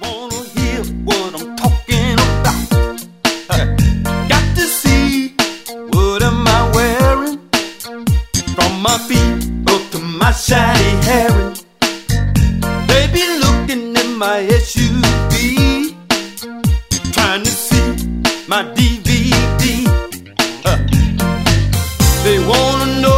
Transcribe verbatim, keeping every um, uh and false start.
wanna hear what I'm talking about. Got to see what am I wearing, from my feet up to my shiny hair. They be looking at my S U V, trying to see my D V D. Uh, they wanna know